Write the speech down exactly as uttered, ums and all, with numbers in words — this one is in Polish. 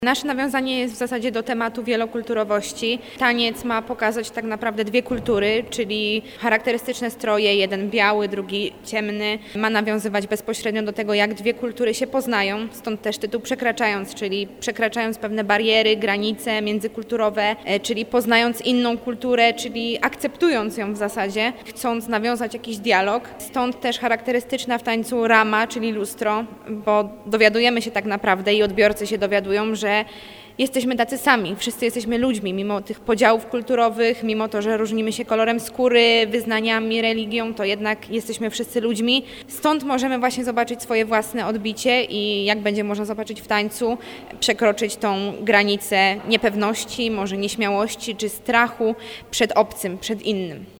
Nasze nawiązanie jest w zasadzie do tematu wielokulturowości. Taniec ma pokazać tak naprawdę dwie kultury, czyli charakterystyczne stroje, jeden biały, drugi ciemny. Ma nawiązywać bezpośrednio do tego, jak dwie kultury się poznają, stąd też tytuł Przekraczając, czyli przekraczając pewne bariery, granice międzykulturowe, czyli poznając inną kulturę, czyli akceptując ją w zasadzie, chcąc nawiązać jakiś dialog. Stąd też charakterystyczna w tańcu rama, czyli lustro, bo dowiadujemy się tak naprawdę i odbiorcy się dowiadują, że jesteśmy tacy sami, wszyscy jesteśmy ludźmi, mimo tych podziałów kulturowych, mimo to, że różnimy się kolorem skóry, wyznaniami, religią, to jednak jesteśmy wszyscy ludźmi. Stąd możemy właśnie zobaczyć swoje własne odbicie i jak będzie można zobaczyć w tańcu, przekroczyć tą granicę niepewności, może nieśmiałości czy strachu przed obcym, przed innym.